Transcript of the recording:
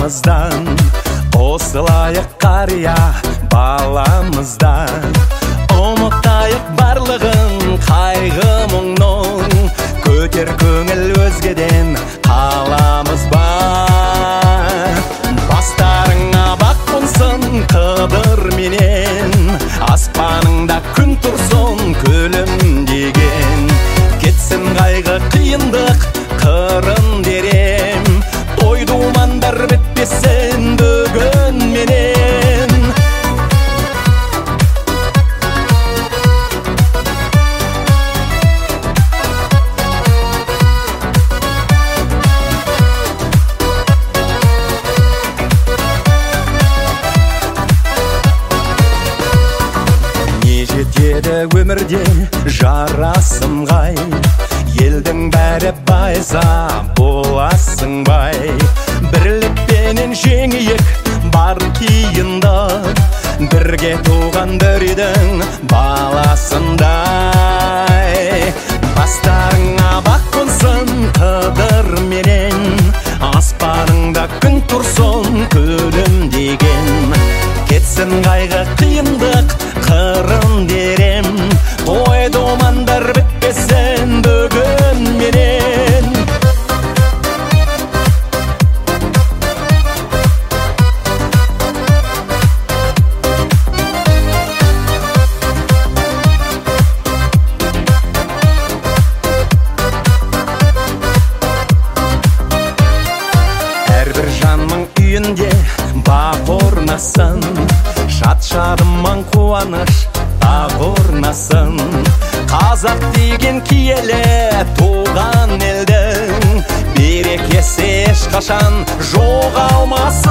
баламыздан, қосылайық қария баламыздан. Ұмытайық барлығын қайғы мұңның, көтер көңіл өзгеден қаламыз бар. Бастарыңа бақ қонсын қыдыр менен, аспаныңда күн тұрсын күлімдеген. Кетсін қайғы қиындық қырын дерем, той думандар бітпесін бүгін менен. Жетеді өмірде жарасым ғай, елдің бәрі байса боласың бай. Бірлікпенен жеңейік бар киынды, бірге туған бір үйдің баласындай. Бастарыңа бақ қонсын қыдыр менен, аспаныңда күн тұрсын күлімдеген. Кетсін қайғы қиындық қырын дерем, той думандар бітпесін бүгін менен. Әрбір жанның үйінде бақ орнасын, шат-шадыман қуаныш тақ орнасын. Қазақ деген киелі туған елдің, берекесі ешқашан жоғалмасын.